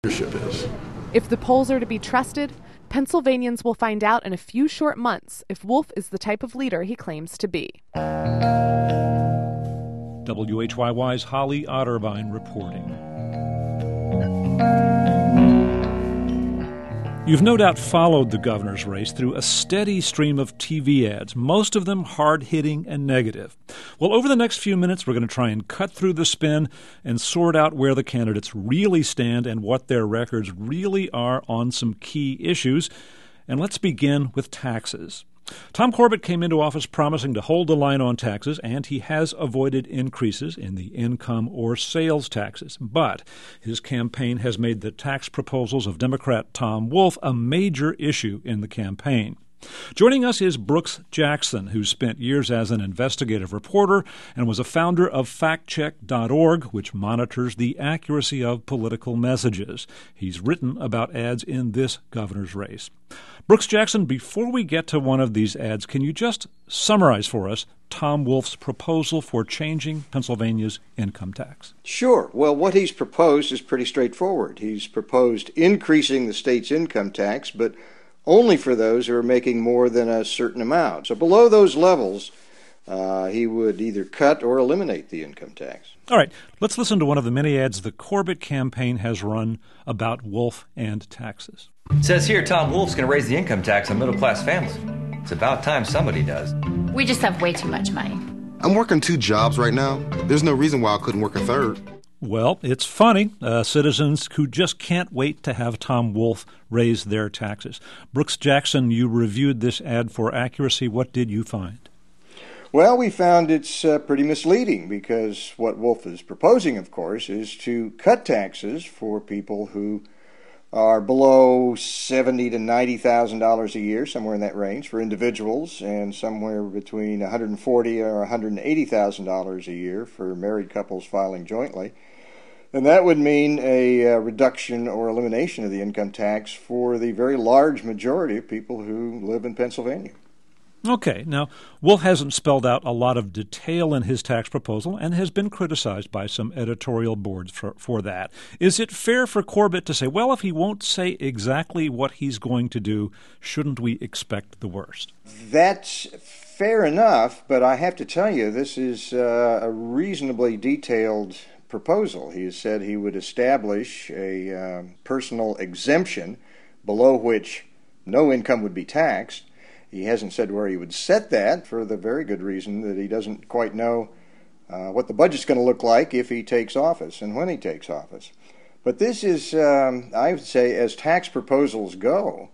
leadership is. If the polls are to be trusted, Pennsylvanians will find out in a few short months if Wolf is the type of leader he claims to be. WHYY's Holly Otterbein reporting. You've no doubt followed the governor's race through a steady stream of TV ads, most of them hard-hitting and negative. Well, over the next few minutes, we're going to try and cut through the spin and sort out where the candidates really stand and what their records really are on some key issues. And let's begin with taxes. Tom Corbett came into office promising to hold the line on taxes, and he has avoided increases in the income or sales taxes. But his campaign has made the tax proposals of Democrat Tom Wolf a major issue in the campaign. Joining us is Brooks Jackson, who spent years as an investigative reporter and was a founder of factcheck.org, which monitors the accuracy of political messages. He's written about ads in this governor's race. Brooks Jackson, before we get to one of these ads, can you just summarize for us Tom Wolf's proposal for changing Pennsylvania's income tax? Sure. Well, what he's proposed is pretty straightforward. He's proposed increasing the state's income tax, but only for those who are making more than a certain amount. So below those levels, he would either cut or eliminate the income tax. All right, let's listen to one of the many ads the Corbett campaign has run about Wolf and taxes. It says here Tom Wolf's going to raise the income tax on middle-class families. It's about time somebody does. We just have way too much money. I'm working 2 jobs right now. There's no reason why I couldn't work a third. Well, it's funny. Citizens who just can't wait to have Tom Wolf raise their taxes. Brooks Jackson, you reviewed this ad for accuracy. What did you find? Well, we found it's pretty misleading because what Wolf is proposing, of course, is to cut taxes for people who are below $70,000 to $90,000 a year, somewhere in that range for individuals, and somewhere between $140,000 or $180,000 a year for married couples filing jointly. And that would mean a reduction or elimination of the income tax for the very large majority of people who live in Pennsylvania. Okay. Now, Wolf hasn't spelled out a lot of detail in his tax proposal and has been criticized by some editorial boards for that. Is it fair for Corbett to say, well, if he won't say exactly what he's going to do, shouldn't we expect the worst? That's fair enough, but I have to tell you, this is a reasonably detailed proposal. He has said he would establish a personal exemption below which no income would be taxed. He hasn't said where he would set that for the very good reason that he doesn't quite know what the budget's going to look like if he takes office and when he takes office. But this is, I would say, as tax proposals go,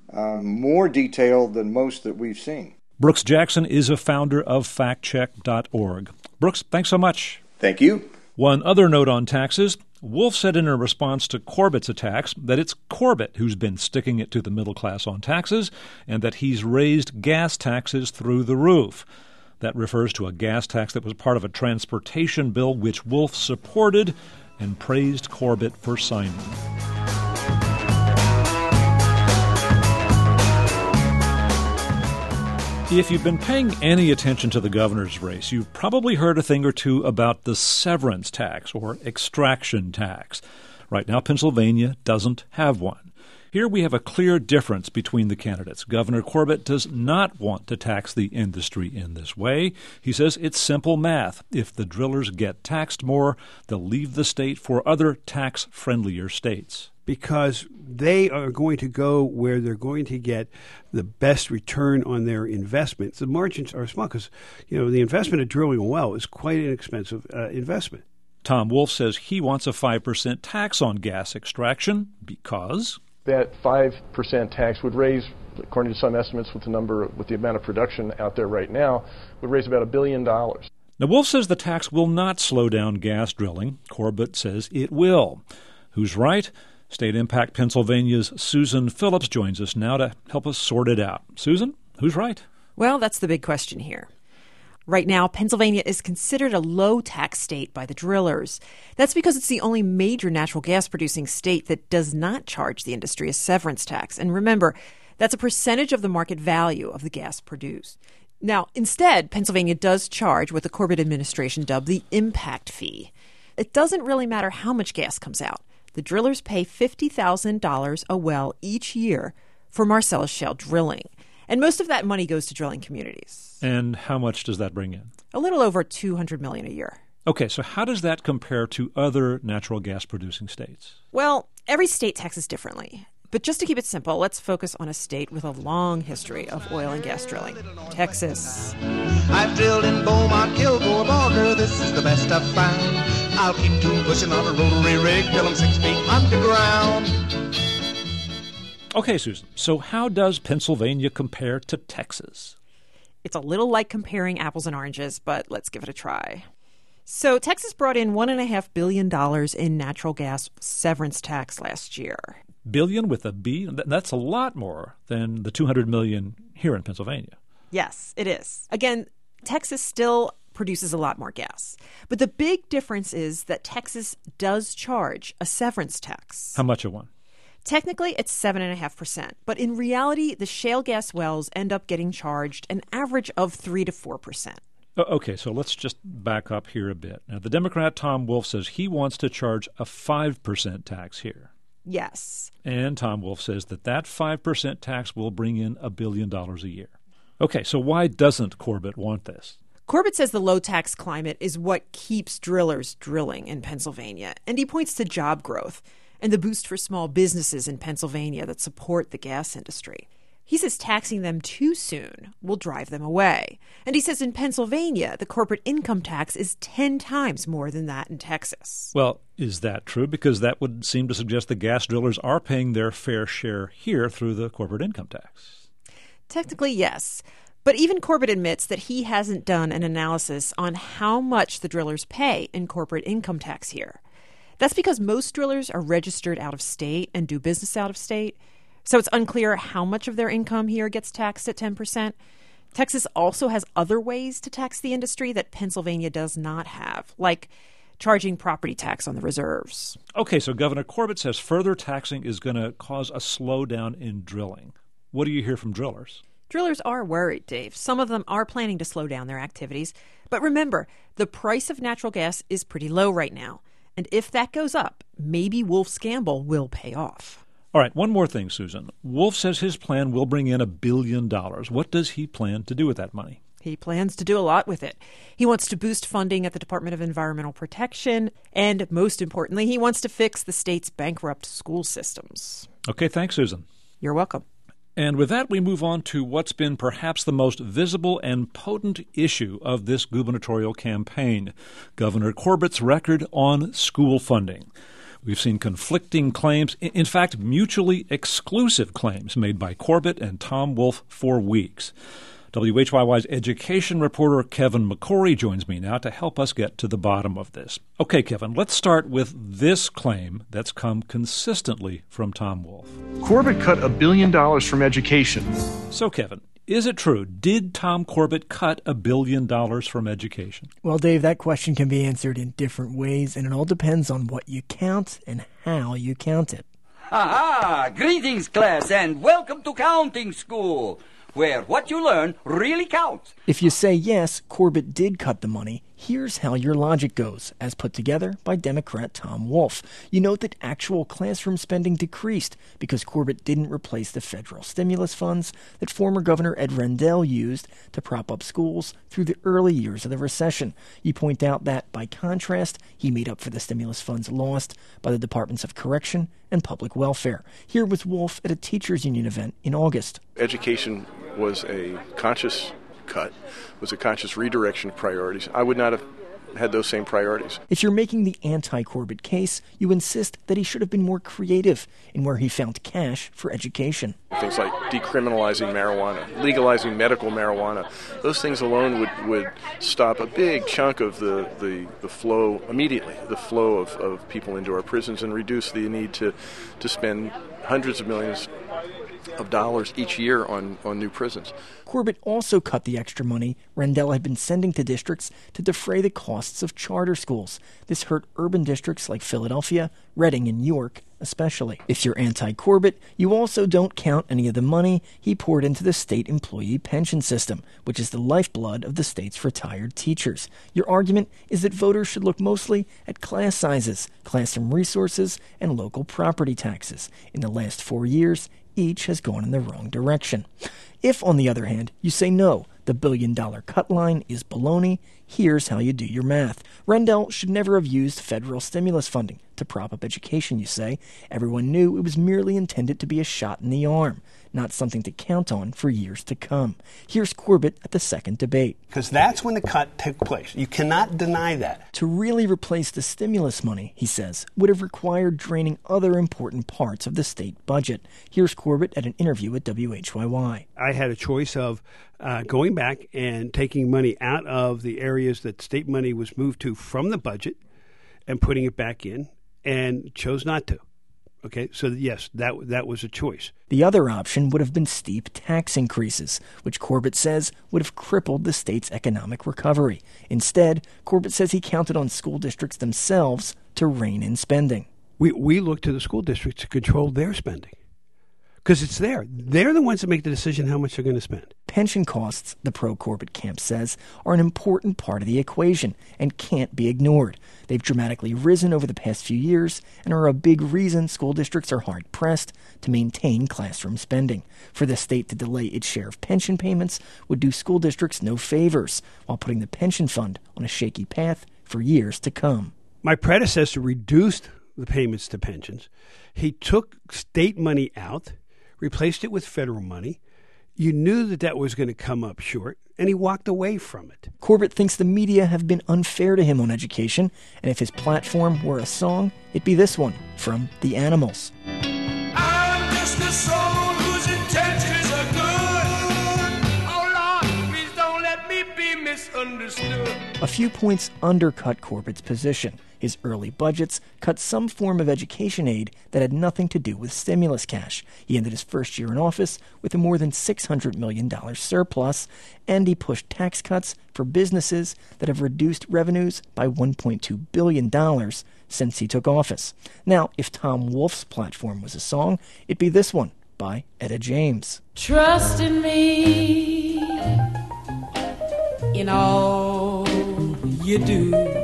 more detailed than most that we've seen. Brooks Jackson is a founder of factcheck.org. Brooks, thanks so much. Thank you. One other note on taxes. Wolf said in a response to Corbett's attacks that it's Corbett who's been sticking it to the middle class on taxes and that he's raised gas taxes through the roof. That refers to a gas tax that was part of a transportation bill which Wolf supported and praised Corbett for signing. If you've been paying any attention to the governor's race, you've probably heard a thing or two about the severance tax or extraction tax. Right now, Pennsylvania doesn't have one. Here we have a clear difference between the candidates. Governor Corbett does not want to tax the industry in this way. He says it's simple math. If the drillers get taxed more, they'll leave the state for other tax-friendlier states. Because they are going to go where they're going to get the best return on their investment. The margins are small because, the investment of drilling a well is quite an expensive investment. Tom Wolf says he wants a 5% tax on gas extraction because that 5% tax would raise, according to some estimates with the amount of production out there right now, would raise about $1 billion. Now, Wolf says the tax will not slow down gas drilling. Corbett says it will. Who's right? State Impact Pennsylvania's Susan Phillips joins us now to help us sort it out. Susan, who's right? Well, that's the big question here. Right now, Pennsylvania is considered a low-tax state by the drillers. That's because it's the only major natural gas-producing state that does not charge the industry a severance tax. And remember, that's a percentage of the market value of the gas produced. Now, instead, Pennsylvania does charge what the Corbett administration dubbed the impact fee. It doesn't really matter how much gas comes out. The drillers pay $50,000 a well each year for Marcellus Shale drilling. And most of that money goes to drilling communities. And how much does that bring in? A little over $200 million a year. Okay, so how does that compare to other natural gas producing states? Well, every state taxes differently. But just to keep it simple, let's focus on a state with a long history of oil and gas drilling, Texas. I've drilled in Beaumont, Kilgore, Barker. This is the best I've found. I'll keep pushing on a rotary rig till I'm 6 feet underground. Okay, Susan, so how does Pennsylvania compare to Texas? It's a little like comparing apples and oranges, but let's give it a try. So Texas brought in $1.5 billion in natural gas severance tax last year. Billion with a B? That's a lot more than the $200 million here in Pennsylvania. Yes, it is. Again, Texas still produces a lot more gas. But the big difference is that Texas does charge a severance tax. How much of one? Technically, it's 7.5%. But in reality, the shale gas wells end up getting charged an average of 3 to 4%. Okay, so let's just back up here a bit. Now, the Democrat Tom Wolf says he wants to charge a 5% tax here. Yes. And Tom Wolf says that 5% tax will bring in $1 billion a year. Okay, so why doesn't Corbett want this? Corbett says the low tax climate is what keeps drillers drilling in Pennsylvania, and he points to job growth and the boost for small businesses in Pennsylvania that support the gas industry. He says taxing them too soon will drive them away. And he says in Pennsylvania, the corporate income tax is 10 times more than that in Texas. Well, is that true? Because that would seem to suggest the gas drillers are paying their fair share here through the corporate income tax. Technically, yes. But even Corbett admits that he hasn't done an analysis on how much the drillers pay in corporate income tax here. That's because most drillers are registered out of state and do business out of state. So it's unclear how much of their income here gets taxed at 10%. Texas also has other ways to tax the industry that Pennsylvania does not have, like charging property tax on the reserves. Okay, so Governor Corbett says further taxing is going to cause a slowdown in drilling. What do you hear from drillers? Drillers are worried, Dave. Some of them are planning to slow down their activities. But remember, the price of natural gas is pretty low right now. And if that goes up, maybe Wolf's gamble will pay off. All right, one more thing, Susan. Wolf says his plan will bring in $1 billion. What does he plan to do with that money? He plans to do a lot with it. He wants to boost funding at the Department of Environmental Protection, and most importantly, he wants to fix the state's bankrupt school systems. Okay, thanks, Susan. You're welcome. And with that, we move on to what's been perhaps the most visible and potent issue of this gubernatorial campaign, Governor Corbett's record on school funding. We've seen conflicting claims, in fact, mutually exclusive claims made by Corbett and Tom Wolf for weeks. WHYY's education reporter Kevin McCory joins me now to help us get to the bottom of this. Okay, Kevin, let's start with this claim that's come consistently from Tom Wolf. Corbett cut $1 billion from education. So, Kevin, is it true? Did Tom Corbett cut $1 billion from education? Well, Dave, that question can be answered in different ways, and it all depends on what you count and how you count it. Aha! Greetings, class, and welcome to counting school, where what you learn really counts. If you say yes, Corbett did cut the money, here's how your logic goes, as put together by Democrat Tom Wolf. You note that actual classroom spending decreased because Corbett didn't replace the federal stimulus funds that former Governor Ed Rendell used to prop up schools through the early years of the recession. You point out that, by contrast, he made up for the stimulus funds lost by the Departments of Correction and Public Welfare. Here was Wolf at a teachers union event in August. Education was a conscious cut, was a conscious redirection of priorities. I would not have had those same priorities. If you're making the anti-Corbett case, you insist that he should have been more creative in where he found cash for education. Things like decriminalizing marijuana, legalizing medical marijuana, those things alone would stop a big chunk of the flow immediately, the flow of people into our prisons, and reduce the need to spend hundreds of millions of dollars each year on new prisons. Corbett also cut the extra money Rendell had been sending to districts to defray the costs of charter schools. This hurt urban districts like Philadelphia, Reading, and York especially. If you're anti-Corbett, you also don't count any of the money he poured into the state employee pension system, which is the lifeblood of the state's retired teachers. Your argument is that voters should look mostly at class sizes, classroom resources, and local property taxes. In the last 4 years, each has gone in the wrong direction. If, on the other hand, you say no, the billion-dollar cut line is baloney, here's how you do your math. Rendell should never have used federal stimulus funding to prop up education, you say. Everyone knew it was merely intended to be a shot in the arm, not something to count on for years to come. Here's Corbett at the second debate. Because that's when the cut took place. You cannot deny that. To really replace the stimulus money, he says, would have required draining other important parts of the state budget. Here's Corbett at an interview at WHYY. I had a choice of going back and taking money out of the areas that state money was moved to from the budget and putting it back in, and chose not to. Okay, so yes, that was a choice. The other option would have been steep tax increases, which Corbett says would have crippled the state's economic recovery. Instead, Corbett says he counted on school districts themselves to rein in spending. We look to the school districts to control their spending, because it's there. They're the ones that make the decision how much they're going to spend. Pension costs, the pro-Corbett camp says, are an important part of the equation and can't be ignored. They've dramatically risen over the past few years and are a big reason school districts are hard-pressed to maintain classroom spending. For the state to delay its share of pension payments would do school districts no favors, while putting the pension fund on a shaky path for years to come. My predecessor reduced the payments to pensions. He took state money out, replaced it with federal money. You knew that was going to come up short, and he walked away from it. Corbett thinks the media have been unfair to him on education, and if his platform were a song, it'd be this one from The Animals. I'm just a soul whose intentions are good. Oh Lord, please don't let me be misunderstood. A few points undercut Corbett's position. His early budgets cut some form of education aid that had nothing to do with stimulus cash. He ended his first year in office with a more than $600 million surplus, and he pushed tax cuts for businesses that have reduced revenues by $1.2 billion since he took office. Now, if Tom Wolf's platform was a song, it'd be this one by Etta James. Trust in me in all you do.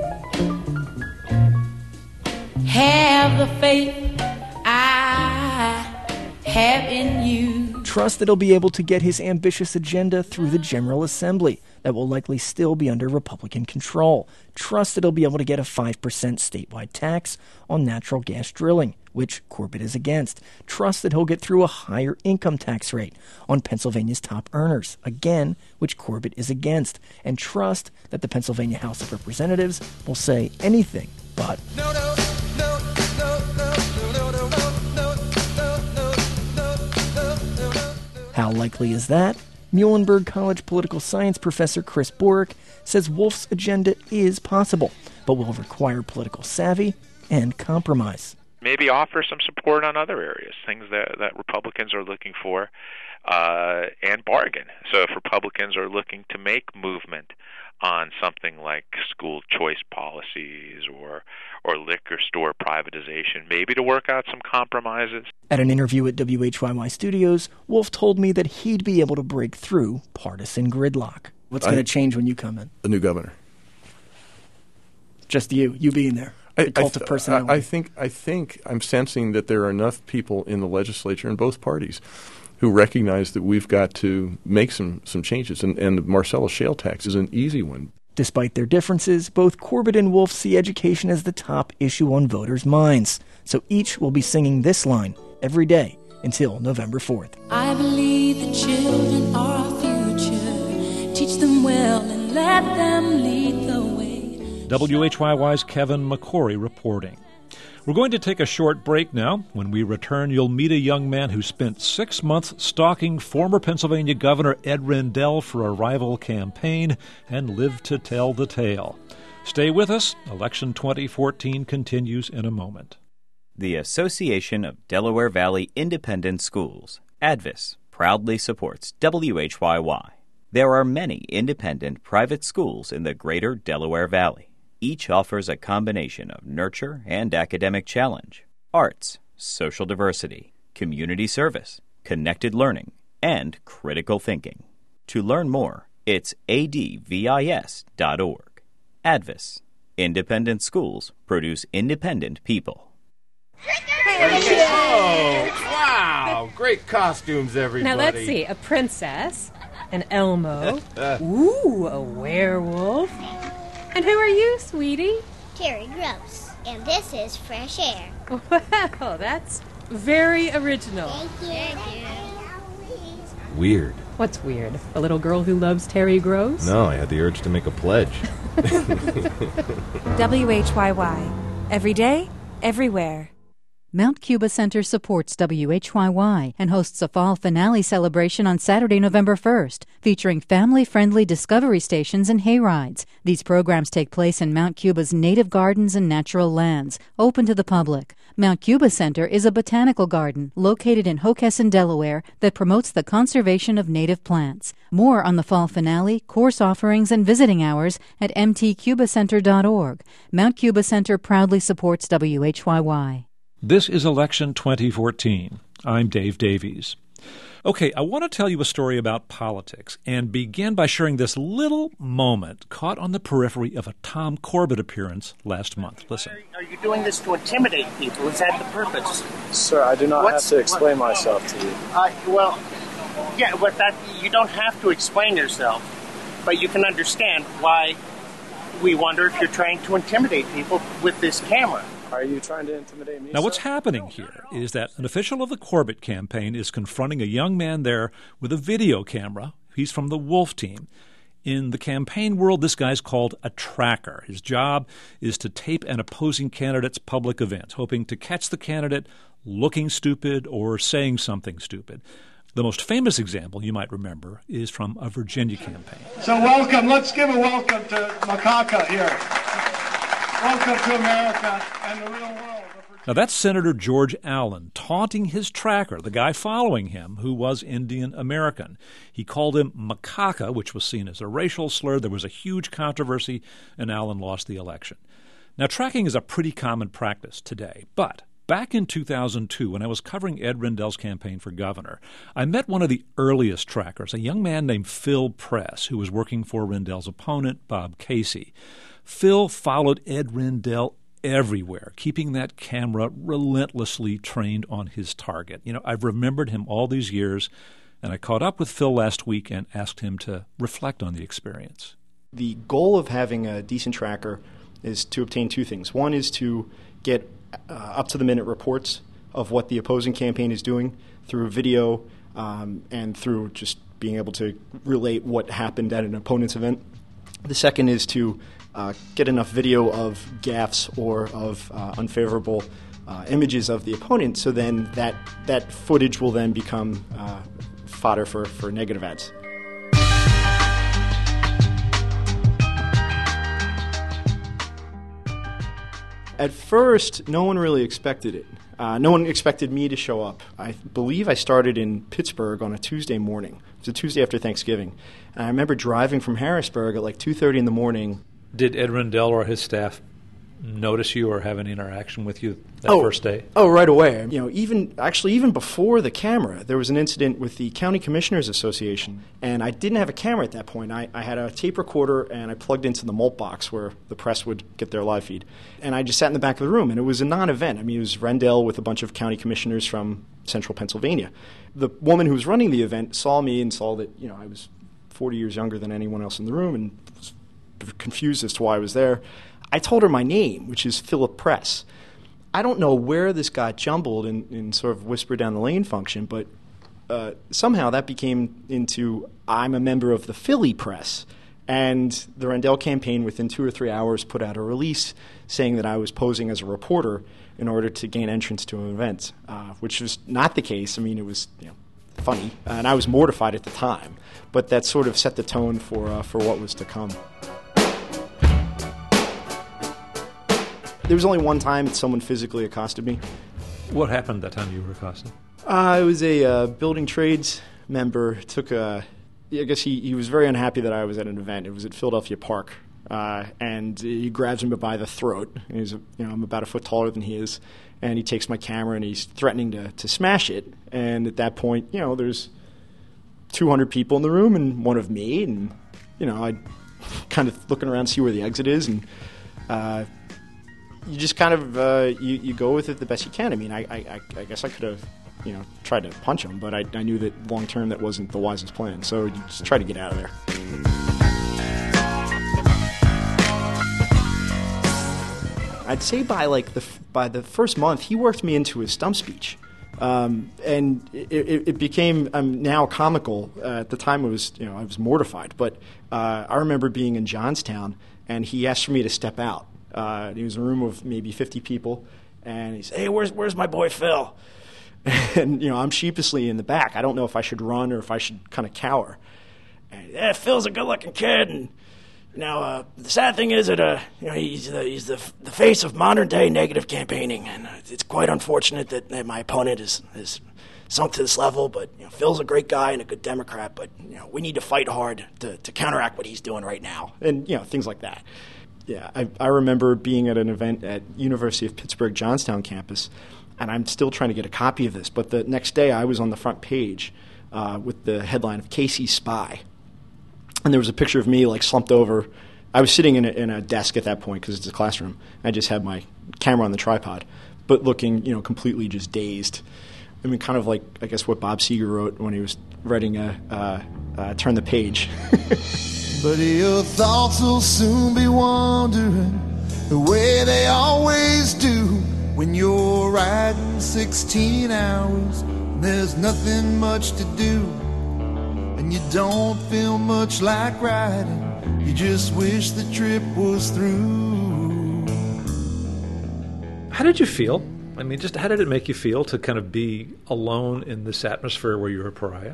Have the faith I have in you. Trust that he'll be able to get his ambitious agenda through the General Assembly that will likely still be under Republican control. Trust that he'll be able to get a 5% statewide tax on natural gas drilling, which Corbett is against. Trust that he'll get through a higher income tax rate on Pennsylvania's top earners, again, which Corbett is against. And trust that the Pennsylvania House of Representatives will say anything but... How likely is that? Muhlenberg College political science professor Chris Borick says Wolf's agenda is possible, but will require political savvy and compromise. Maybe offer some support on other areas, things that Republicans are looking for, and bargain. So if Republicans are looking to make movement on something like school choice policies or liquor store privatization, maybe to work out some compromises. At an interview at WHYY Studios, Wolf told me that he'd be able to break through partisan gridlock. What's going to change when you come in? The new governor. Just you being there. The cult of personality. I think I'm sensing that there are enough people in the legislature in both parties who recognize that we've got to make some changes, and the Marcellus shale tax is an easy one. Despite their differences, both Corbett and Wolf see education as the top issue on voters' minds. So each will be singing this line every day until November 4th. I believe the children are our future. Teach them well and let them lead the way. WHYY's Kevin McCory reporting. We're going to take a short break now. When we return, you'll meet a young man who spent 6 months stalking former Pennsylvania Governor Ed Rendell for a rival campaign and lived to tell the tale. Stay with us. Election 2014 continues in a moment. The Association of Delaware Valley Independent Schools, Advis proudly supports WHYY. There are many independent private schools in the greater Delaware Valley. Each offers a combination of nurture and academic challenge, arts, social diversity, community service, connected learning, and critical thinking. To learn more, it's advis.org. Advis. Independent schools produce independent people. Oh, wow. Great costumes, everybody. Now, let's see. A princess, an Elmo, ooh, a werewolf. And who are you, sweetie? Terry Gross. And this is Fresh Air. Wow, that's very original. Thank you. Weird. What's weird? A little girl who loves Terry Gross? No, I had the urge to make a pledge. WHYY. Every day, everywhere. Mount Cuba Center supports WHYY and hosts a fall finale celebration on Saturday, November 1st, featuring family-friendly discovery stations and hayrides. These programs take place in Mount Cuba's native gardens and natural lands, open to the public. Mount Cuba Center is a botanical garden located in Hockessin, Delaware, that promotes the conservation of native plants. More on the fall finale, course offerings, and visiting hours at mtcubacenter.org. Mount Cuba Center proudly supports WHYY. This is Election 2014. I'm Dave Davies. Okay, I want to tell you a story about politics and begin by sharing this little moment caught on the periphery of a Tom Corbett appearance last month. Listen. Are you doing this to intimidate people? Is that the purpose? Sir, I do not have to explain myself to you. Yeah, but that you don't have to explain yourself, but you can understand why we wonder if you're trying to intimidate people with this camera. Are you trying to intimidate me? Now, what's happening here is that an official of the Corbett campaign is confronting a young man there with a video camera. He's from the Wolf team. In the campaign world, this guy's called a tracker. His job is to tape an opposing candidate's public events, hoping to catch the candidate looking stupid or saying something stupid. The most famous example you might remember is from a Virginia campaign. So welcome. Let's give a welcome to Macaca here. Welcome to America and the real world. Now, that's Senator George Allen taunting his tracker, the guy following him, who was Indian American. He called him macaca, which was seen as a racial slur. There was a huge controversy, and Allen lost the election. Now, tracking is a pretty common practice today, but back in 2002, when I was covering Ed Rendell's campaign for governor, I met one of the earliest trackers, a young man named Phil Press, who was working for Rendell's opponent, Bob Casey. Phil followed Ed Rendell everywhere, keeping that camera relentlessly trained on his target. You know, I've remembered him all these years, and I caught up with Phil last week and asked him to reflect on the experience. The goal of having a decent tracker is to obtain two things. One is to get up-to-the-minute reports of what the opposing campaign is doing through video and through just being able to relate what happened at an opponent's event. The second is to get enough video of gaffes or of unfavorable images of the opponent, so then that footage will then become fodder for negative ads. At first, no one really expected it. No one expected me to show up. I believe I started in Pittsburgh on a Tuesday morning. It was a Tuesday after Thanksgiving. And I remember driving from Harrisburg at like 2:30 in the morning. Did Ed Rendell or his staff notice you or have any interaction with you that first day? Oh, right away. You know, even before the camera, there was an incident with the County Commissioners Association, and I didn't have a camera at that point. I had a tape recorder, and I plugged into the mult box where the press would get their live feed. And I just sat in the back of the room, and it was a non-event. I mean, it was Rendell with a bunch of county commissioners from central Pennsylvania. The woman who was running the event saw me and saw that, I was 40 years younger than anyone else in the room and was confused as to why I was there. I told her my name, which is Philip Press. I don't know where this got jumbled in sort of whisper down the lane function, but somehow that became into I'm a member of the Philly Press. And the Rendell campaign, within 2 or 3 hours, put out a release saying that I was posing as a reporter in order to gain entrance to an event, which was not the case. I mean, it was funny, and I was mortified at the time. But that sort of set the tone for what was to come. There was only one time that someone physically accosted me, What happened that time you were accosted? I was a building trades member. I guess he was very unhappy that I was at an event. It was at Philadelphia Park. And he grabs me by the throat. I'm about a foot taller than he is. And he takes my camera and he's threatening to smash it. And at that point, there's 200 people in the room and one of me. And, I kind of looking around to see where the exit is. And you just kind of, you go with it the best you can. I mean, I guess I could have, tried to punch him. But I knew that long term that wasn't the wisest plan. So you just try to get out of there. I'd say by the first month, he worked me into his stump speech, and it became now comical. At the time, it was I was mortified. But I remember being in Johnstown, and he asked for me to step out. He was in a room of maybe 50 people, and he said, "Hey, where's my boy Phil?" And I'm sheepishly in the back. I don't know if I should run or if I should kind of cower. And Phil's a good-looking kid, and. Now, the sad thing is that he's the face of modern-day negative campaigning, and it's quite unfortunate that my opponent is sunk to this level, but Phil's a great guy and a good Democrat, but we need to fight hard to counteract what he's doing right now, and things like that. Yeah, I remember being at an event at University of Pittsburgh Johnstown campus, and I'm still trying to get a copy of this, but the next day I was on the front page with the headline of Casey's Spy. And there was a picture of me slumped over. I was sitting in a desk at that point because it's a classroom. I just had my camera on the tripod, but looking completely just dazed. I mean, kind of like I guess what Bob Seger wrote when he was writing Turn the Page. But your thoughts will soon be wandering the way they always do when you're riding 16 hours. There's nothing much to do. And you don't feel much like riding. You just wish the trip was through. How did you feel? I mean, just how did it make you feel to kind of be alone in this atmosphere where you're a pariah?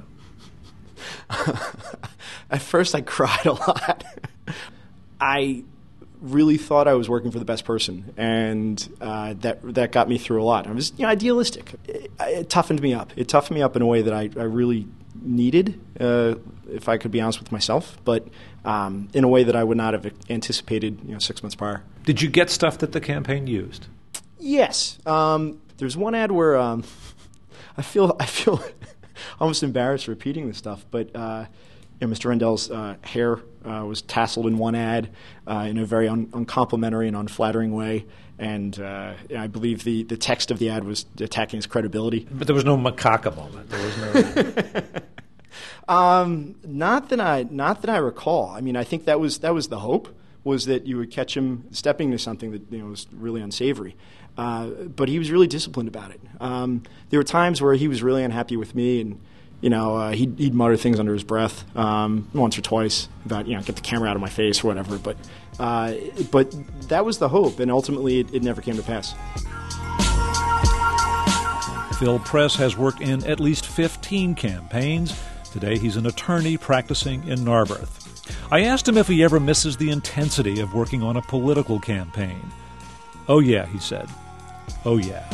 At first, I cried a lot. I really thought I was working for the best person, and that got me through a lot. I was idealistic. It toughened me up. It toughened me up in a way that I really needed, if I could be honest with myself, but in a way that I would not have anticipated 6 months prior. Did you get stuff that the campaign used? Yes. There's one ad where I feel almost embarrassed repeating this stuff, but Mr. Rendell's hair was tasseled in one ad in a very uncomplimentary and unflattering way. And I believe the text of the ad was attacking his credibility. But there was no macaca moment. There was no. Not that I recall. I mean, I think that was the hope, was that you would catch him stepping to something that was really unsavory. But he was really disciplined about it. There were times where he was really unhappy with me, and he'd mutter things under his breath once or twice about get the camera out of my face or whatever. But that was the hope, and ultimately it never came to pass. Phil Press has worked in at least 15 campaigns. Today he's an attorney practicing in Narberth. I asked him if he ever misses the intensity of working on a political campaign. "Oh yeah," he said. "Oh yeah."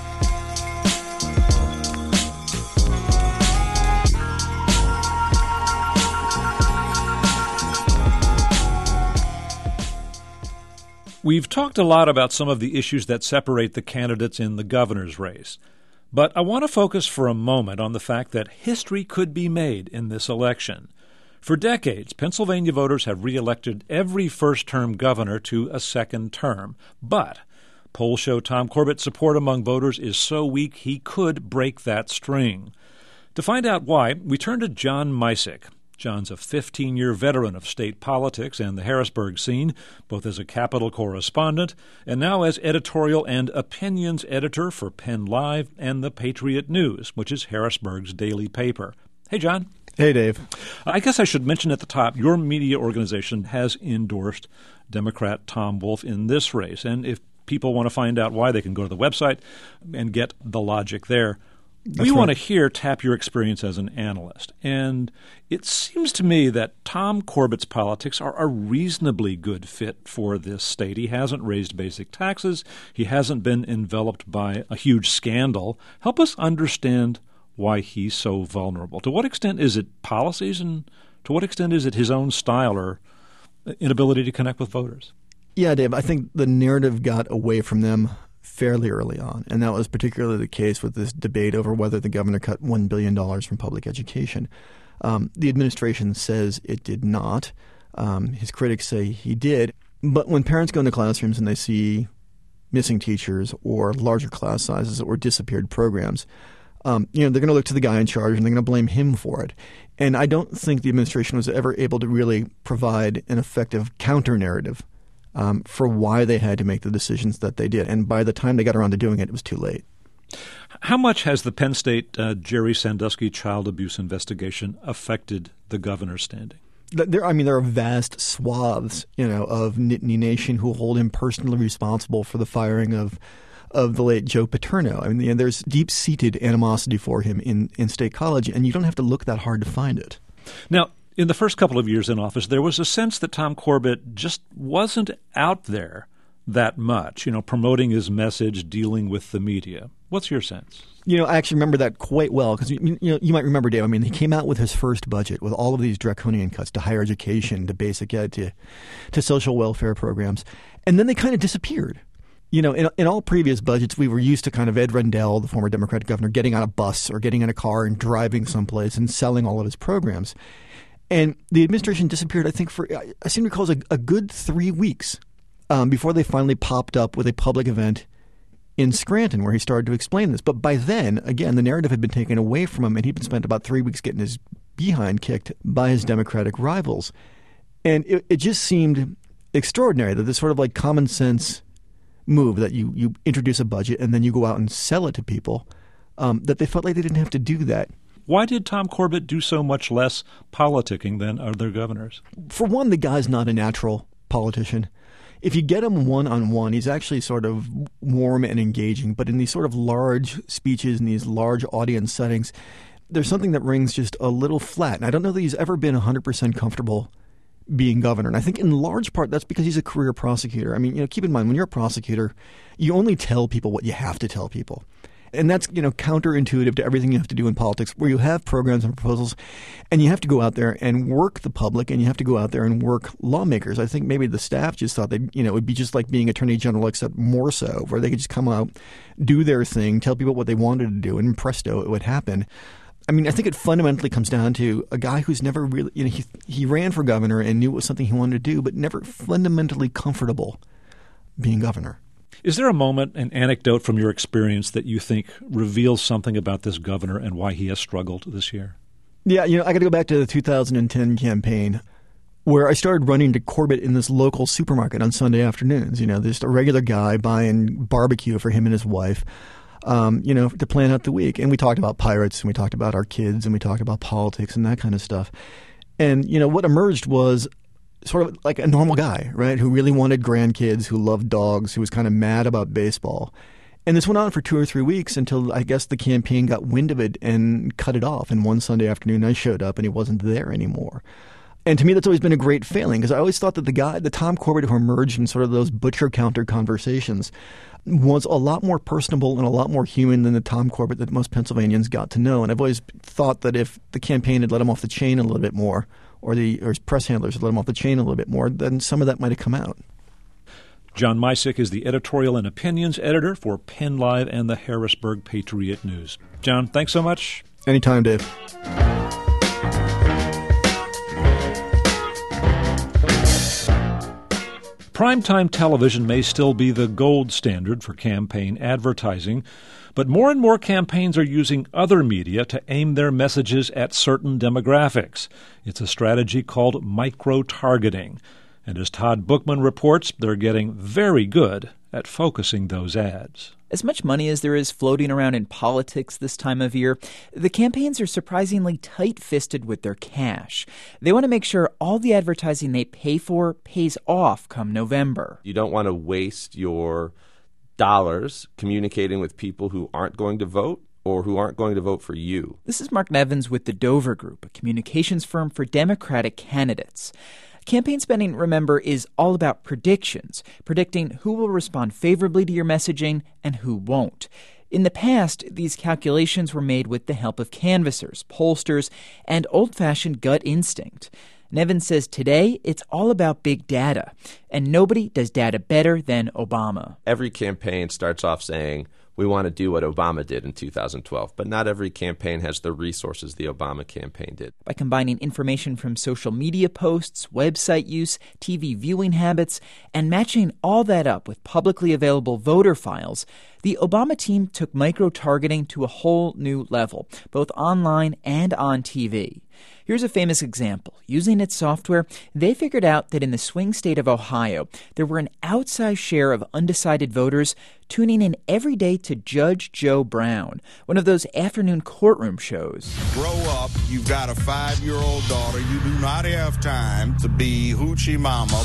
We've talked a lot about some of the issues that separate the candidates in the governor's race. But I want to focus for a moment on the fact that history could be made in this election. For decades, Pennsylvania voters have reelected every first-term governor to a second term. But polls show Tom Corbett's support among voters is so weak he could break that string. To find out why, we turn to John Misick. John's a 15-year veteran of state politics and the Harrisburg scene, both as a Capitol correspondent and now as editorial and opinions editor for Penn Live and the Patriot News, which is Harrisburg's daily paper. Hey, John. Hey, Dave. I guess I should mention at the top, your media organization has endorsed Democrat Tom Wolf in this race. And if people want to find out why, they can go to the website and get the logic there. We want to tap your experience as an analyst. And it seems to me that Tom Corbett's politics are a reasonably good fit for this state. He hasn't raised basic taxes. He hasn't been enveloped by a huge scandal. Help us understand why he's so vulnerable. To what extent is it policies, and to what extent is it his own style or inability to connect with voters? Yeah, Dave, I think the narrative got away from them fairly early on, and that was particularly the case with this debate over whether the governor cut $1 billion from public education. The administration says it did not. His critics say he did. But when parents go into classrooms and they see missing teachers or larger class sizes or disappeared programs, they're going to look to the guy in charge and they're going to blame him for it. And I don't think the administration was ever able to really provide an effective counter-narrative for why they had to make the decisions that they did. And by the time they got around to doing it, it was too late. How much has the Penn State Jerry Sandusky child abuse investigation affected the governor's standing? There are vast swaths, of Nittany Nation who hold him personally responsible for the firing of the late Joe Paterno. I mean, there's deep-seated animosity for him in State College, and you don't have to look that hard to find it. Now, in the first couple of years in office, there was a sense that Tom Corbett just wasn't out there that much, promoting his message, dealing with the media. What's your sense? I actually remember that quite well because, you might remember, Dave, he came out with his first budget with all of these draconian cuts to higher education, to basic ed, to social welfare programs. And then they kind of disappeared. In all previous budgets, we were used to kind of Ed Rendell, the former Democratic governor, getting on a bus or getting in a car and driving someplace and selling all of his programs. And the administration disappeared, I think, I seem to recall, a good 3 weeks before they finally popped up with a public event in Scranton where he started to explain this. But by then, again, the narrative had been taken away from him, and he'd been spent about 3 weeks getting his behind kicked by his Democratic rivals. And it just seemed extraordinary that this sort of like common sense move that you introduce a budget and then you go out and sell it to people, that they felt like they didn't have to do that. Why did Tom Corbett do so much less politicking than other governors? For one, the guy's not a natural politician. If you get him one-on-one, he's actually sort of warm and engaging. But in these sort of large speeches and these large audience settings, there's something that rings just a little flat. And I don't know that he's ever been 100% comfortable being governor. And I think in large part that's because he's a career prosecutor. Keep in mind, when you're a prosecutor, you only tell people what you have to tell people. And that's, counterintuitive to everything you have to do in politics, where you have programs and proposals and you have to go out there and work the public and you have to go out there and work lawmakers. I think maybe the staff just thought that, it would be just like being attorney general, except more so, where they could just come out, do their thing, tell people what they wanted to do, and presto, it would happen. I think it fundamentally comes down to a guy who's never really, he ran for governor and knew it was something he wanted to do, but never fundamentally comfortable being governor. Is there a moment, an anecdote from your experience that you think reveals something about this governor and why he has struggled this year? Yeah, I got to go back to the 2010 campaign where I started running to Corbett in this local supermarket on Sunday afternoons. Just a regular guy buying barbecue for him and his wife. To plan out the week. And we talked about pirates and we talked about our kids and we talked about politics and that kind of stuff. And, what emerged was sort of like a normal guy, right, who really wanted grandkids, who loved dogs, who was kind of mad about baseball. And this went on for 2 or 3 weeks until I guess the campaign got wind of it and cut it off. And one Sunday afternoon I showed up and he wasn't there anymore. And to me, that's always been a great failing because I always thought that the Tom Corbett who emerged in sort of those butcher-counter conversations was a lot more personable and a lot more human than the Tom Corbett that most Pennsylvanians got to know. And I've always thought that if the campaign had let him off the chain a little bit more, or his press handlers had let him off the chain a little bit more, then some of that might have come out. John Misick is the editorial and opinions editor for Penn Live and the Harrisburg Patriot News. John, thanks so much. Anytime, Dave. Primetime television may still be the gold standard for campaign advertising, but more and more campaigns are using other media to aim their messages at certain demographics. It's a strategy called micro-targeting. And as Todd Bookman reports, they're getting very good at focusing those ads. As much money as there is floating around in politics this time of year, the campaigns are surprisingly tight-fisted with their cash. They want to make sure all the advertising they pay for pays off come November. You don't want to waste your dollars communicating with people who aren't going to vote or who aren't going to vote for you. This is Mark Nevins with the Dover Group, a communications firm for Democratic candidates. Campaign spending, remember, is all about predictions, predicting who will respond favorably to your messaging and who won't. In the past, these calculations were made with the help of canvassers, pollsters, and old-fashioned gut instinct. Nevins says today it's all about big data, and nobody does data better than Obama. Every campaign starts off saying, we want to do what Obama did in 2012, but not every campaign has the resources the Obama campaign did. By combining information from social media posts, website use, TV viewing habits, and matching all that up with publicly available voter files, the Obama team took micro-targeting to a whole new level, both online and on TV. Here's a famous example. Using its software, they figured out that in the swing state of Ohio, there were an outsized share of undecided voters tuning in every day to Judge Joe Brown, one of those afternoon courtroom shows. Grow up, you've got a 5-year-old daughter, you do not have time to be hoochie mama.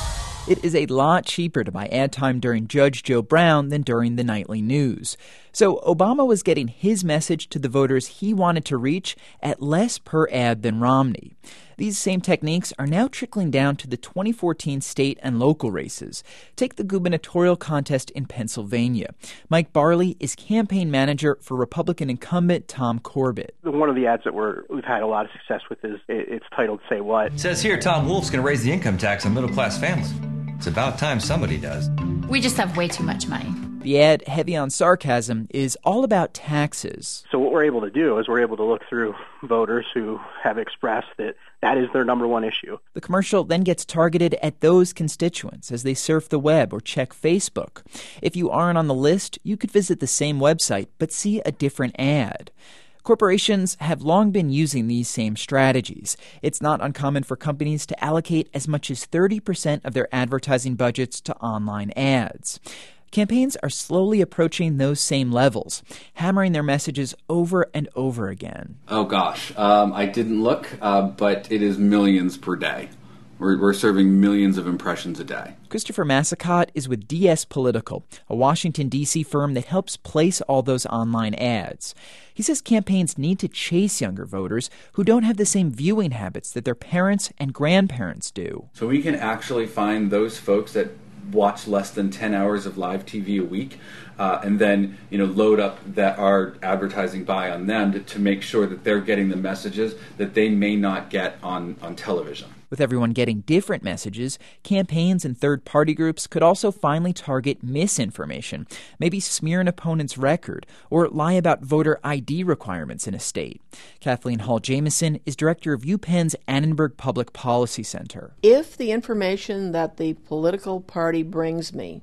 It is a lot cheaper to buy ad time during Judge Joe Brown than during the nightly news. So Obama was getting his message to the voters he wanted to reach at less per ad than Romney. These same techniques are now trickling down to the 2014 state and local races. Take the gubernatorial contest in Pennsylvania. Mike Barley is campaign manager for Republican incumbent Tom Corbett. One of the ads that we've had a lot of success with is it's titled Say What? It says here Tom Wolf's going to raise the income tax on middle-class families. It's about time somebody does. We just have way too much money. The ad, heavy on sarcasm, is all about taxes. So what we're able to do is we're able to look through voters who have expressed that is their number one issue. The commercial then gets targeted at those constituents as they surf the web or check Facebook. If you aren't on the list, you could visit the same website but see a different ad. Corporations have long been using these same strategies. It's not uncommon for companies to allocate as much as 30% of their advertising budgets to online ads. Campaigns are slowly approaching those same levels, hammering their messages over and over again. Oh gosh, I didn't look, but it is millions per day. We're serving millions of impressions a day. Christopher Massicott is with DS Political, a Washington, D.C. firm that helps place all those online ads. He says campaigns need to chase younger voters who don't have the same viewing habits that their parents and grandparents do. So we can actually find those folks that watch less than 10 hours of live TV a week, and then load up our advertising buy on them to make sure that they're getting the messages that they may not get on television. With everyone getting different messages, campaigns and third-party groups could also finally target misinformation, maybe smear an opponent's record, or lie about voter ID requirements in a state. Kathleen Hall-Jamieson is director of UPenn's Annenberg Public Policy Center. If the information that the political party brings me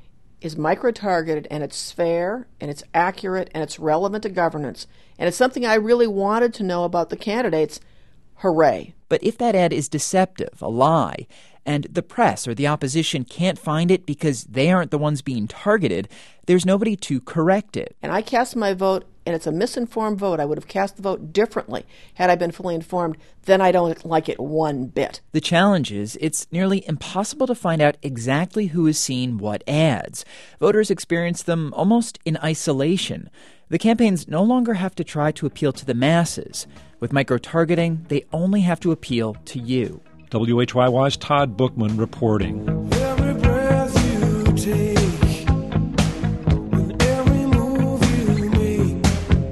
is micro-targeted and it's fair and it's accurate and it's relevant to governance and it's something I really wanted to know about the candidates, hooray. But if that ad is deceptive, a lie, and the press or the opposition can't find it because they aren't the ones being targeted, there's nobody to correct it. And I cast my vote, and it's a misinformed vote. I would have cast the vote differently had I been fully informed. Then I don't like it one bit. The challenge is it's nearly impossible to find out exactly who is seeing what ads. Voters experience them almost in isolation. The campaigns no longer have to try to appeal to the masses. With micro-targeting, they only have to appeal to you. WHYY's Todd Bookman reporting. Every breath you take, and every move you make,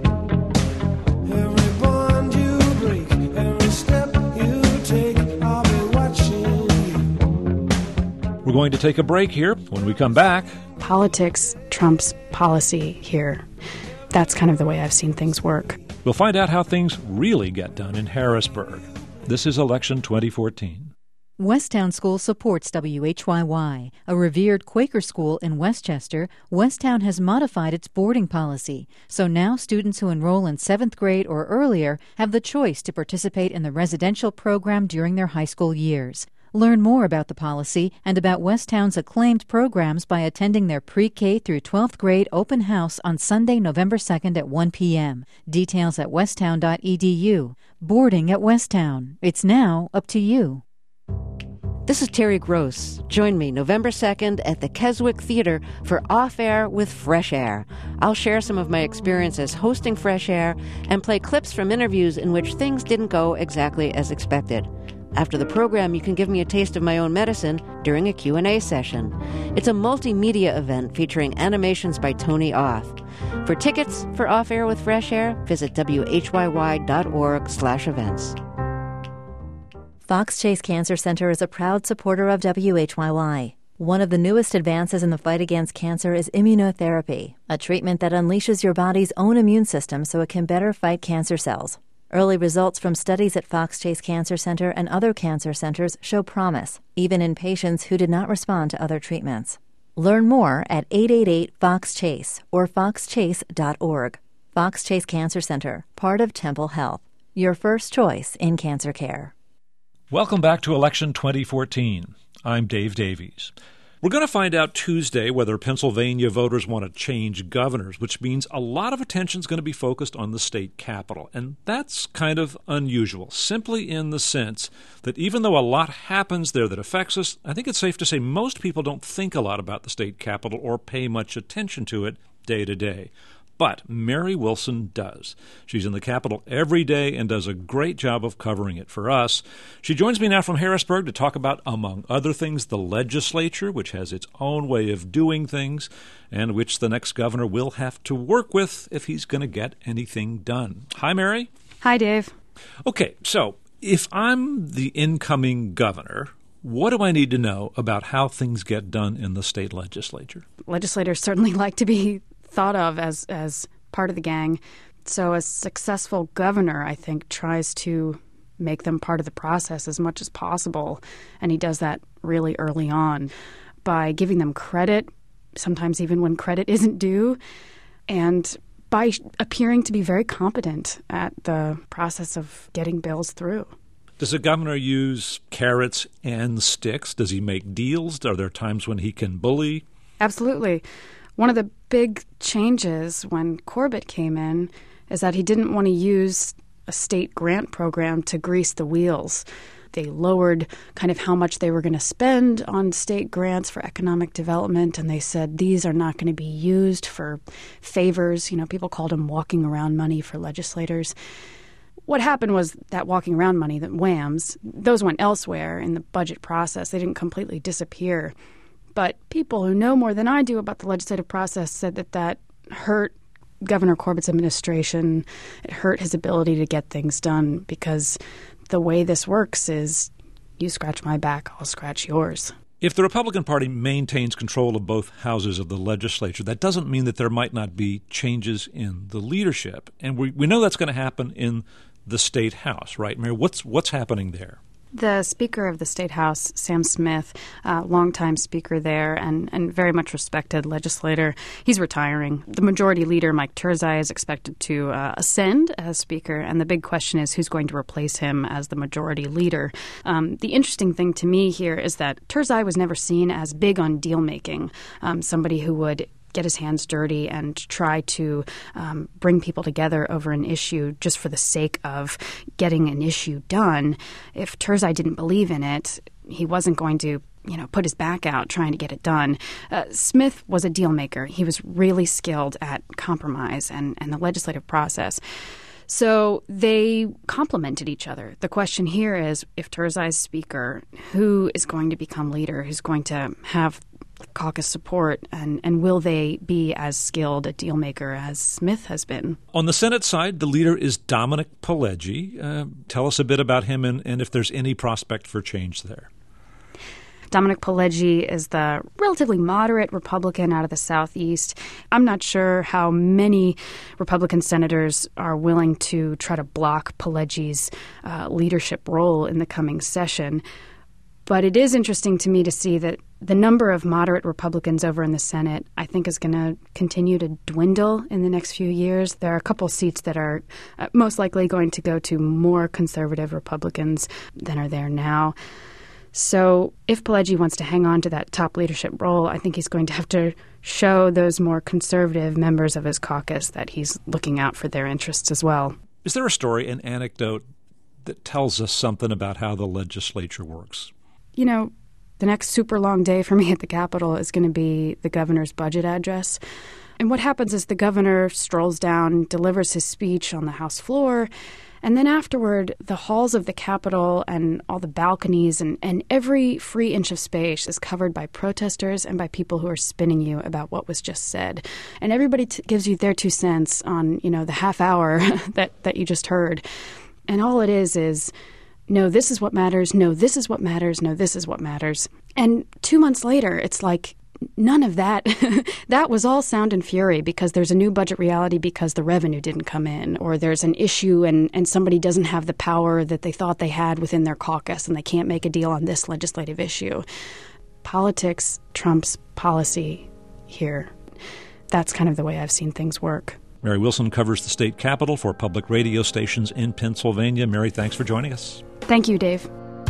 every bond you break, every step you take, I'll be watching you. We're going to take a break here. When we come back, politics trumps policy here. That's kind of the way I've seen things work. We'll find out how things really get done in Harrisburg. This is Election 2014. Westtown School supports WHYY. A revered Quaker school in Westchester, Westtown has modified its boarding policy. So now students who enroll in 7th grade or earlier have the choice to participate in the residential program during their high school years. Learn more about the policy and about Westtown's acclaimed programs by attending their pre-K through 12th grade open house on Sunday, November 2nd at 1 p.m. Details at westtown.edu. Boarding at Westtown. It's now up to you. This is Terry Gross. Join me November 2nd at the Keswick Theater for Off Air with Fresh Air. I'll share some of my experiences hosting Fresh Air and play clips from interviews in which things didn't go exactly as expected. After the program, you can give me a taste of my own medicine during a Q&A session. It's a multimedia event featuring animations by Tony Oth. For tickets for Off Air with Fresh Air, visit whyy.org/events. Fox Chase Cancer Center is a proud supporter of WHYY. One of the newest advances in the fight against cancer is immunotherapy, a treatment that unleashes your body's own immune system so it can better fight cancer cells. Early results from studies at Fox Chase Cancer Center and other cancer centers show promise, even in patients who did not respond to other treatments. Learn more at 888-FOX-CHASE or foxchase.org. Fox Chase Cancer Center, part of Temple Health. Your first choice in cancer care. Welcome back to Election 2014. I'm Dave Davies. We're going to find out Tuesday whether Pennsylvania voters want to change governors, which means a lot of attention is going to be focused on the state capitol. And that's kind of unusual, simply in the sense that even though a lot happens there that affects us, I think it's safe to say most people don't think a lot about the state capitol or pay much attention to it day to day. But Mary Wilson does. She's in the Capitol every day and does a great job of covering it for us. She joins me now from Harrisburg to talk about, among other things, the legislature, which has its own way of doing things, and which the next governor will have to work with if he's going to get anything done. Hi, Mary. Hi, Dave. Okay, so if I'm the incoming governor, what do I need to know about how things get done in the state legislature? Legislators certainly like to be thought of as part of the gang. So a successful governor, I think, tries to make them part of the process as much as possible. And he does that really early on by giving them credit, sometimes even when credit isn't due, and by appearing to be very competent at the process of getting bills through. Does a governor use carrots and sticks? Does he make deals? Are there times when he can bully? Absolutely. One of the big changes when Corbett came in is that he didn't want to use a state grant program to grease the wheels. They lowered kind of how much they were going to spend on state grants for economic development, and they said these are not going to be used for favors. You know, people called them walking around money for legislators. What happened was that walking around money, the WAMs, those went elsewhere in the budget process. They didn't completely disappear. But people who know more than I do about the legislative process said that hurt Governor Corbett's administration. It hurt his ability to get things done because the way this works is you scratch my back, I'll scratch yours. If the Republican Party maintains control of both houses of the legislature, that doesn't mean that there might not be changes in the leadership. And we know that's going to happen in the state house, right, Mary? What's happening there? The Speaker of the State House, Sam Smith, longtime Speaker there and very much respected legislator, he's retiring. The Majority Leader, Mike Turzai, is expected to ascend as Speaker, and the big question is who's going to replace him as the Majority Leader. The interesting thing to me here is that Turzai was never seen as big on deal-making, somebody who would get his hands dirty and try to bring people together over an issue just for the sake of getting an issue done. If Turzai didn't believe in it, he wasn't going to put his back out trying to get it done. Smith was a deal maker. He was really skilled at compromise and the legislative process. So they complemented each other. The question here is, if Turzai's Speaker, who is going to become leader, who's going to have caucus support, and will they be as skilled a deal maker as Smith has been? On the Senate side, the leader is Dominic Pileggi. Tell us a bit about him and if there's any prospect for change there. Dominic Pileggi is the relatively moderate Republican out of the Southeast. I'm not sure how many Republican senators are willing to try to block Pileggi's leadership role in the coming session. But it is interesting to me to see that the number of moderate Republicans over in the Senate, I think, is going to continue to dwindle in the next few years. There are a couple seats that are most likely going to go to more conservative Republicans than are there now. So if Pileggi wants to hang on to that top leadership role, I think he's going to have to show those more conservative members of his caucus that he's looking out for their interests as well. Is there a story, an anecdote that tells us something about how the legislature works? The next super long day for me at the Capitol is going to be the governor's budget address. And what happens is the governor strolls down, delivers his speech on the House floor, and then afterward, the halls of the Capitol and all the balconies and every free inch of space is covered by protesters and by people who are spinning you about what was just said. And everybody gives you their 2 cents on, the half hour that you just heard. And all it is, no, this is what matters. No, this is what matters. No, this is what matters. And 2 months later, it's like, none of that. That was all sound and fury because there's a new budget reality because the revenue didn't come in, or there's an issue and somebody doesn't have the power that they thought they had within their caucus and they can't make a deal on this legislative issue. Politics trumps policy here. That's kind of the way I've seen things work. Mary Wilson covers the state capitol for public radio stations in Pennsylvania. Mary, thanks for joining us. Thank you, Dave.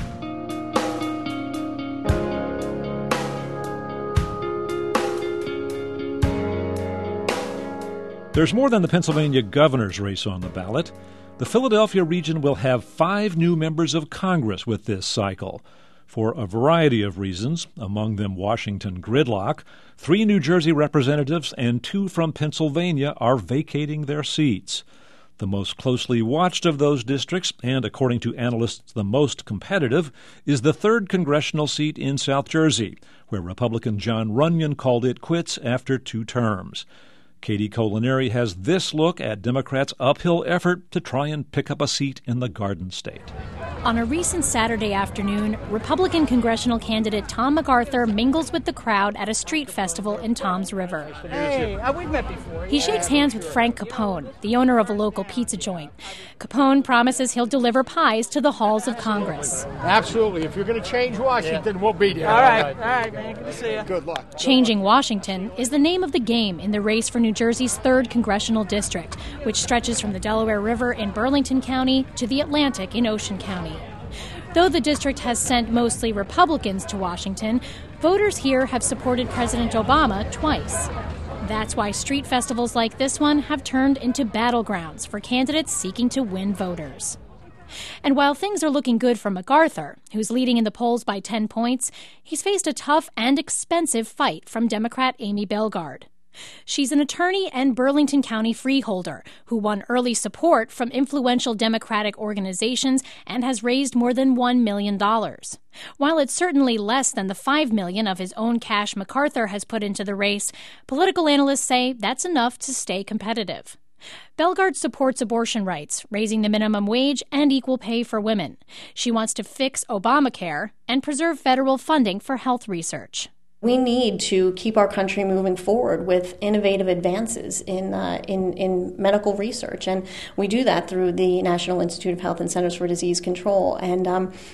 There's more than the Pennsylvania governor's race on the ballot. The Philadelphia region will have 5 new members of Congress with this cycle. For a variety of reasons, among them Washington gridlock, 3 New Jersey representatives and 2 from Pennsylvania are vacating their seats. The most closely watched of those districts, and according to analysts the most competitive, is the 3rd congressional seat in South Jersey, where Republican John Runyon called it quits after 2 terms. Katie Colaneri has this look at Democrats' uphill effort to try and pick up a seat in the Garden State. On a recent Saturday afternoon, Republican congressional candidate Tom MacArthur mingles with the crowd at a street festival in Toms River. Hey, we've met before. He shakes hands with Frank Capone, the owner of a local pizza joint. Capone promises he'll deliver pies to the halls of Congress. Absolutely. If you're going to change Washington, we'll be there. All right, man. Good to see you. Good luck. Changing Washington is the name of the game in the race for New Jersey's 3rd congressional district, which stretches from the Delaware River in Burlington County to the Atlantic in Ocean County. Though the district has sent mostly Republicans to Washington, voters here have supported President Obama twice. That's why street festivals like this one have turned into battlegrounds for candidates seeking to win voters. And while things are looking good for MacArthur, who's leading in the polls by 10 points, he's faced a tough and expensive fight from Democrat Amy Bellegarde. She's an attorney and Burlington County freeholder who won early support from influential Democratic organizations and has raised more than $1 million. While it's certainly less than the $5 million of his own cash MacArthur has put into the race, political analysts say that's enough to stay competitive. Bellegarde supports abortion rights, raising the minimum wage and equal pay for women. She wants to fix Obamacare and preserve federal funding for health research. We need to keep our country moving forward with innovative advances in medical research, and we do that through the National Institute of Health and Centers for Disease Control. And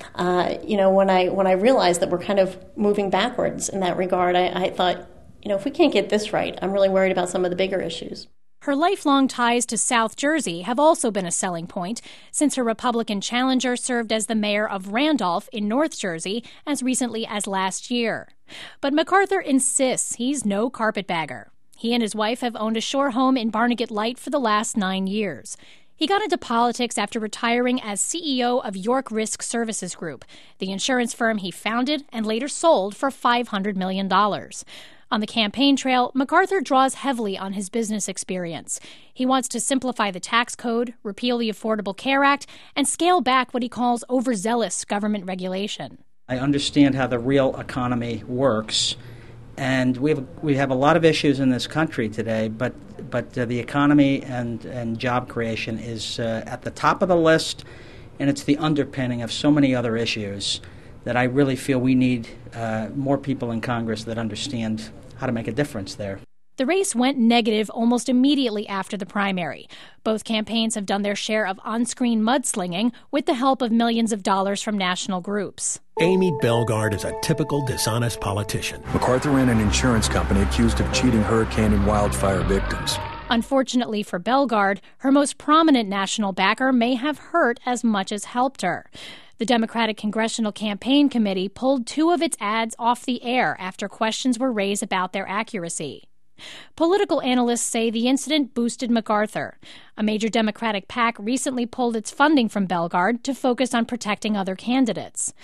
when I realized that we're kind of moving backwards in that regard, I thought, if we can't get this right, I'm really worried about some of the bigger issues. Her lifelong ties to South Jersey have also been a selling point, since her Republican challenger served as the mayor of Randolph in North Jersey as recently as last year. But MacArthur insists he's no carpetbagger. He and his wife have owned a shore home in Barnegat Light for the last 9 years. He got into politics after retiring as CEO of York Risk Services Group, the insurance firm he founded and later sold for $500 million. On the campaign trail, MacArthur draws heavily on his business experience. He wants to simplify the tax code, repeal the Affordable Care Act, and scale back what he calls overzealous government regulation. I understand how the real economy works, and we have a lot of issues in this country today, but the economy and job creation is at the top of the list, and it's the underpinning of so many other issues that I really feel we need more people in Congress that understand how to make a difference there. The race went negative almost immediately after the primary. Both campaigns have done their share of on-screen mudslinging with the help of millions of dollars from national groups. Amy Bellegarde is a typical dishonest politician. MacArthur ran an insurance company accused of cheating hurricane and wildfire victims. Unfortunately for Bellegarde, her most prominent national backer may have hurt as much as helped her. The Democratic Congressional Campaign Committee pulled 2 of its ads off the air after questions were raised about their accuracy. Political analysts say the incident boosted MacArthur. A major Democratic PAC recently pulled its funding from Bellegarde to focus on protecting other candidates.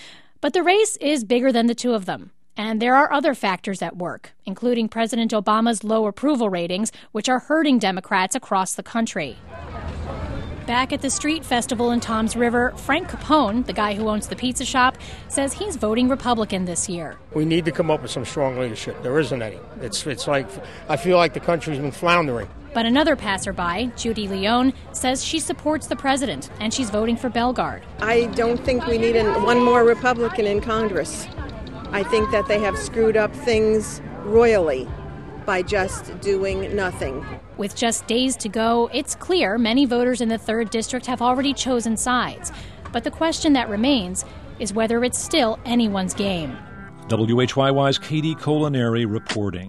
But the race is bigger than the two of them. And there are other factors at work, including President Obama's low approval ratings, which are hurting Democrats across the country. Back at the street festival in Toms River, Frank Capone, the guy who owns the pizza shop, says he's voting Republican this year. We need to come up with some strong leadership. There isn't any. It's like, I feel like the country's been floundering. But another passerby, Judy Leone, says she supports the president, and she's voting for Bellegarde. I don't think we need one more Republican in Congress. I think that they have screwed up things royally by just doing nothing. With just days to go, it's clear many voters in the 3rd District have already chosen sides. But the question that remains is whether it's still anyone's game. WHYY's Katie Colaneri reporting.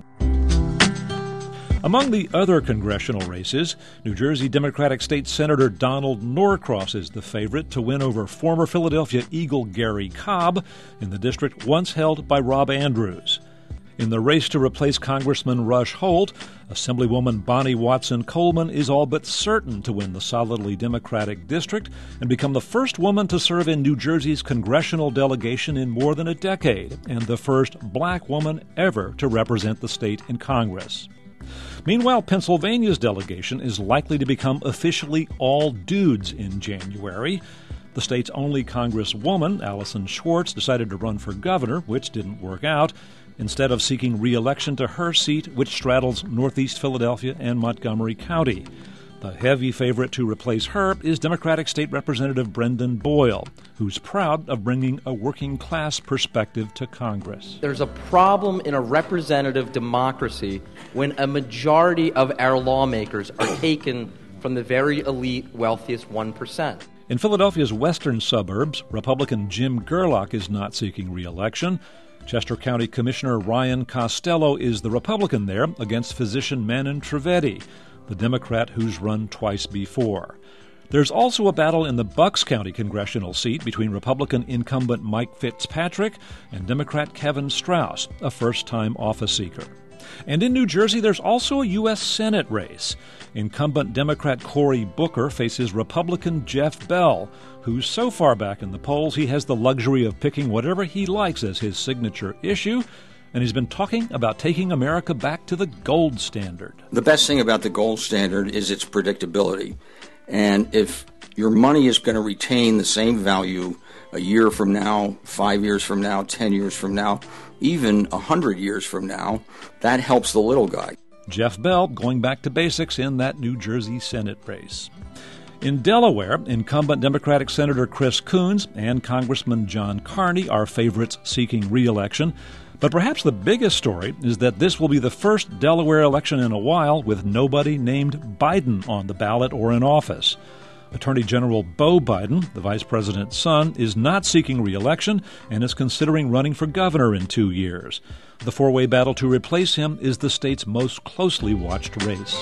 Among the other congressional races, New Jersey Democratic State Senator Donald Norcross is the favorite to win over former Philadelphia Eagle Gary Cobb in the district once held by Rob Andrews. In the race to replace Congressman Rush Holt, Assemblywoman Bonnie Watson Coleman is all but certain to win the solidly Democratic district and become the first woman to serve in New Jersey's congressional delegation in more than a decade, and the first black woman ever to represent the state in Congress. Meanwhile, Pennsylvania's delegation is likely to become officially all dudes in January. The state's only congresswoman, Allison Schwartz, decided to run for governor, which didn't work out, instead of seeking re-election to her seat, which straddles northeast Philadelphia and Montgomery County. The heavy favorite to replace her is Democratic State Representative Brendan Boyle, who's proud of bringing a working-class perspective to Congress. There's a problem in a representative democracy when a majority of our lawmakers are taken from the very elite, wealthiest 1%. In Philadelphia's western suburbs, Republican Jim Gerlach is not seeking re-election. Chester County Commissioner Ryan Costello is the Republican there against physician Manon Trivedi, the Democrat who's run twice before. There's also a battle in the Bucks County congressional seat between Republican incumbent Mike Fitzpatrick and Democrat Kevin Strauss, a first-time office seeker. And in New Jersey, there's also a U.S. Senate race. Incumbent Democrat Cory Booker faces Republican Jeff Bell, who's so far back in the polls he has the luxury of picking whatever he likes as his signature issue, and he's been talking about taking America back to the gold standard. The best thing about the gold standard is its predictability. And if your money is going to retain the same value a year from now, 5 years from now, 10 years from now, even 100 years from now, that helps the little guy. Jeff Bell going back to basics in that New Jersey Senate race. In Delaware, incumbent Democratic Senator Chris Coons and Congressman John Carney are favorites seeking re-election. But perhaps the biggest story is that this will be the first Delaware election in a while with nobody named Biden on the ballot or in office. Attorney General Beau Biden, the vice president's son, is not seeking re-election and is considering running for governor in 2 years. The four-way battle to replace him is the state's most closely watched race.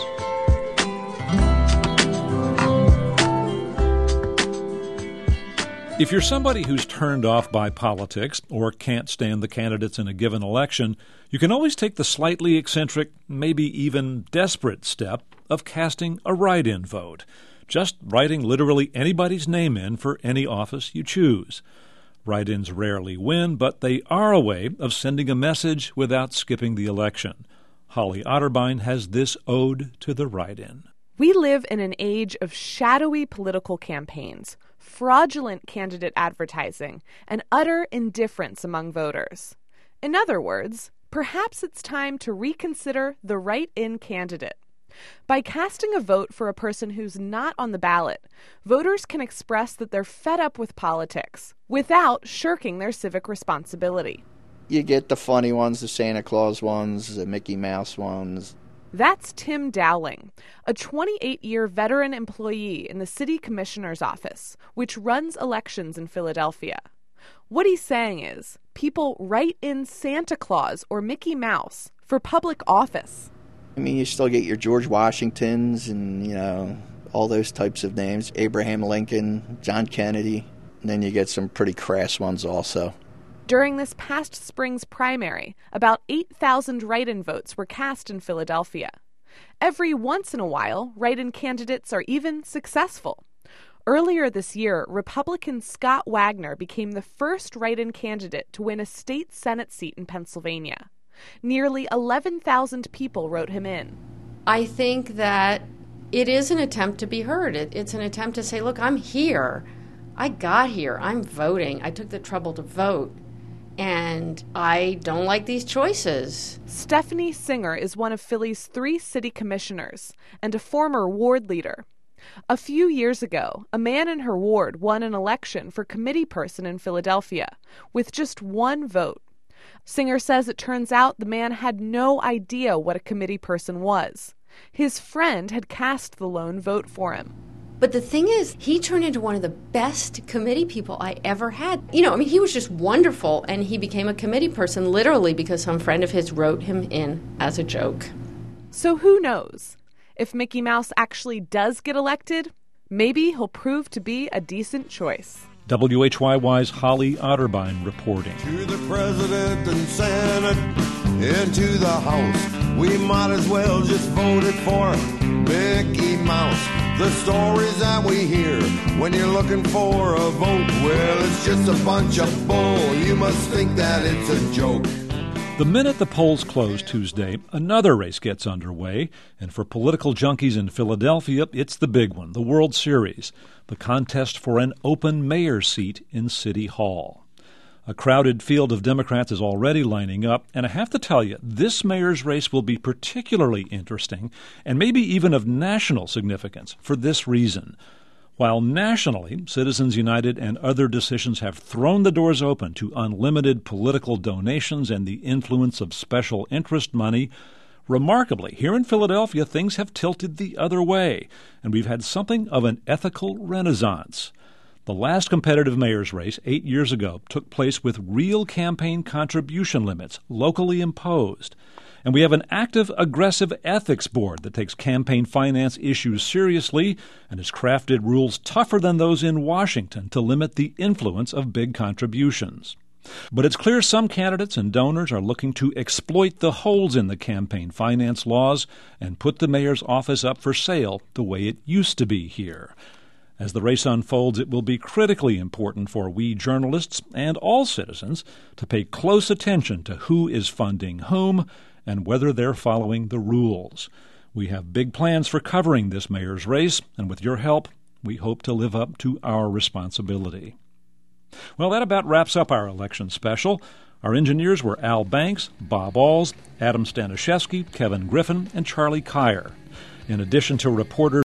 If you're somebody who's turned off by politics or can't stand the candidates in a given election, you can always take the slightly eccentric, maybe even desperate step of casting a write-in vote. Just writing literally anybody's name in for any office you choose. Write-ins rarely win, but they are a way of sending a message without skipping the election. Holly Otterbein has this ode to the write-in. We live in an age of shadowy political campaigns, fraudulent candidate advertising, and utter indifference among voters. In other words, perhaps it's time to reconsider the write-in candidate. By casting a vote for a person who's not on the ballot, voters can express that they're fed up with politics without shirking their civic responsibility. You get the funny ones, the Santa Claus ones, the Mickey Mouse ones. That's Tim Dowling, a 28-year veteran employee in the city commissioner's office, which runs elections in Philadelphia. What he's saying is, people write in Santa Claus or Mickey Mouse for public office. I mean, you still get your George Washingtons and, all those types of names. Abraham Lincoln, John Kennedy, and then you get some pretty crass ones also. During this past spring's primary, about 8,000 write-in votes were cast in Philadelphia. Every once in a while, write-in candidates are even successful. Earlier this year, Republican Scott Wagner became the first write-in candidate to win a state Senate seat in Pennsylvania. Nearly 11,000 people wrote him in. I think that it is an attempt to be heard. It's an attempt to say, look, I'm here. I got here. I'm voting. I took the trouble to vote. And I don't like these choices. Stephanie Singer is one of Philly's 3 city commissioners and a former ward leader. A few years ago, a man in her ward won an election for committee person in Philadelphia with just 1 vote. Singer says it turns out the man had no idea what a committee person was. His friend had cast the lone vote for him. But the thing is, he turned into one of the best committee people I ever had. He was just wonderful, and he became a committee person literally because some friend of his wrote him in as a joke. So who knows? If Mickey Mouse actually does get elected, maybe he'll prove to be a decent choice. WHYY's Holly Otterbein reporting. To the President and Senate, into the House, we might as well just vote it for Mickey Mouse. The stories that we hear when you're looking for a vote, well, it's just a bunch of bull. You must think that it's a joke. The minute the polls close Tuesday, another race gets underway, and for political junkies in Philadelphia, it's the big one, the World Series, the contest for an open mayor's seat in City Hall. A crowded field of Democrats is already lining up, and I have to tell you, this mayor's race will be particularly interesting and maybe even of national significance for this reason. While nationally, Citizens United and other decisions have thrown the doors open to unlimited political donations and the influence of special interest money, remarkably, here in Philadelphia, things have tilted the other way, and we've had something of an ethical renaissance. The last competitive mayor's race 8 years ago took place with real campaign contribution limits, locally imposed. And we have an active, aggressive ethics board that takes campaign finance issues seriously and has crafted rules tougher than those in Washington to limit the influence of big contributions. But it's clear some candidates and donors are looking to exploit the holes in the campaign finance laws and put the mayor's office up for sale the way it used to be here. As the race unfolds, it will be critically important for we journalists and all citizens to pay close attention to who is funding whom and whether they're following the rules. We have big plans for covering this mayor's race, and with your help, we hope to live up to our responsibility. Well, that about wraps up our election special. Our engineers were Al Banks, Bob Alls, Adam Staniszewski, Kevin Griffin, and Charlie Kyer. In addition to reporters